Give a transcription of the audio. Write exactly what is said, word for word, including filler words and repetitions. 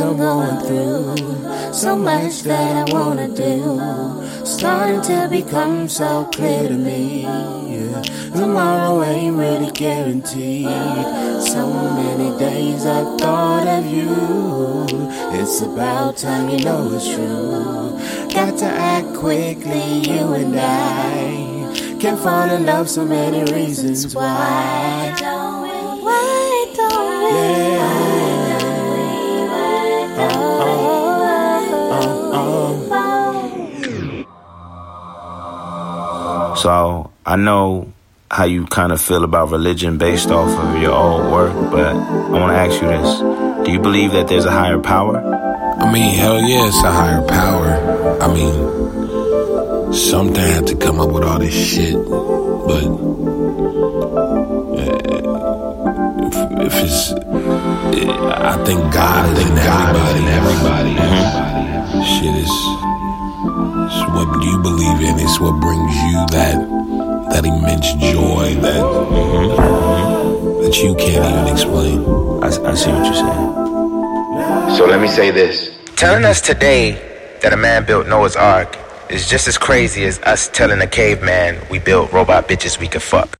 I'm going through. So much that I wanna do, starting to become so clear to me. Yeah. Tomorrow ain't really guaranteed. So many days I thought of you. It's about time you know it's true. Got to act quickly, you and I can fall in love so many reasons why. Why don't we? Why don't we? Yeah. Oh, oh, oh, oh. So I know how you kind of feel about religion based off of your old work, but I want to ask you this. Do you believe that there's a higher power? I mean, hell yeah, it's a higher power. I mean, something had to come up with all this shit, but if, if it's, I think God, I think God everybody, and everybody, everybody. Shit is, it's what you believe in. It's what brings you that that immense joy that mm-hmm. that you can't even explain. I, I see what you're saying. So let me say this. Telling us today that a man built Noah's Ark is just as crazy as us telling a caveman we built robot bitches we could fuck.